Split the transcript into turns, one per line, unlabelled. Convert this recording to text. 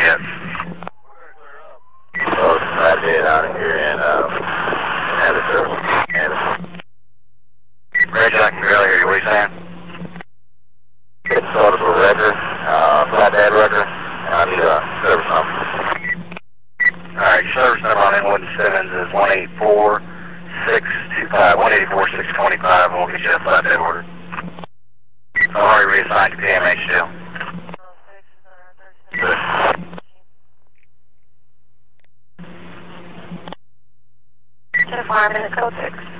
Yes.
Oh, I did out of here in Anderson.
Reggie, I can barely hear you. What are you saying?
It's sort of a record, flatbed record, and I need a service number.
Alright, your service number on Inwood and Simmons is 184-625, 184-625, and we'll get you a flatbed order. I'll already reassigned to PMH too.
Good.
5 minutes, code 6.